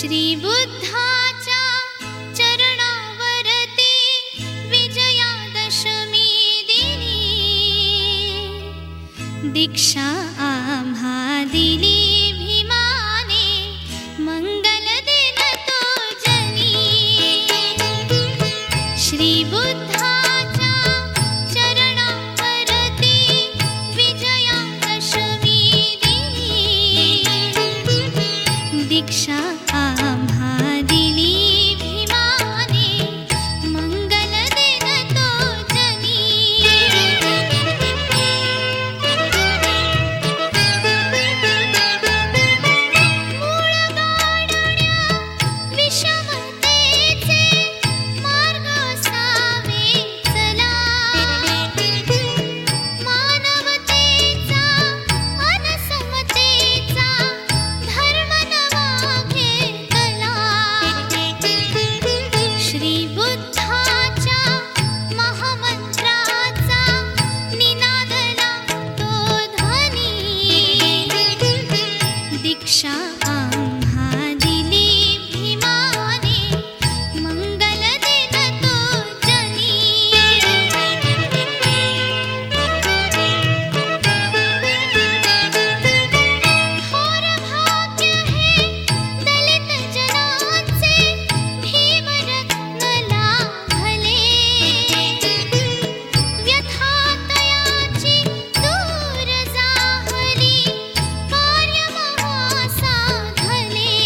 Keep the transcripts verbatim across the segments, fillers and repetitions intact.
श्री बुद्धाच्या चरणावरती विजयादशमी दिनी दीक्षा आम्हा दिली भीमाने, मंगल दिन तो जनी. श्री बुद्धाच्या चरणावरती विजयादशमी दिनी दीक्षा आम्हा दिली भीमाने, मंगल दिन तो जनी. मूळ गाडण्या विषमतेचे मार्ग सावे चला, मानवतेचा अनसमतेचा धर्म नवा घेतला. श्री बुद्धाच्या महामंत्राचा निनादला तो ध्वनी, दीक्षा आम्हा दिली भीमाने, मंगल दिन तो जनी. थोर भाग्य हे दलित जनाचे, भीमरत्न लाभले. व्यथा तयाची दूर जाहली, कार्य महासाधले.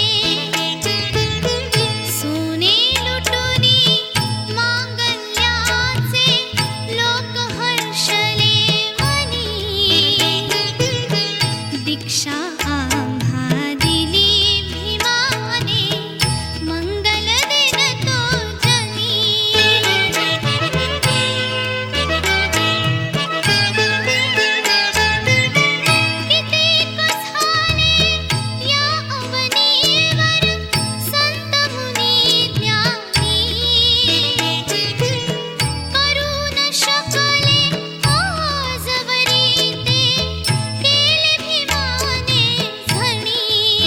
सोने लुटुनी मांगल्याचे लोक हर्षले मनी, दीक्षा आम्हा दिली भीमाने, मंगल दिन तो जनी. कितीक झाले या अवनीवर संत मुनी ज्ञानी, करू न शकले आजवरी ते, केले भीमाने झणी.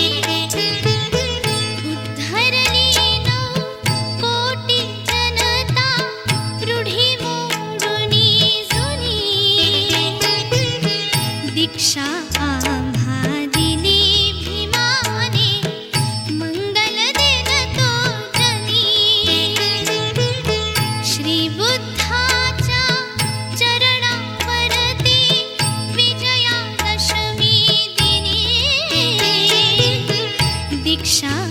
उद्धरली नऊ कोटी जनता, रूढी मोडुनी जुनी, दीक्षा आम्हा दिली भीमाने, मंगल दिन तो जनी. श्री बुद्धाच्या चरणावरती विजयादशमी दिनी दीक्षा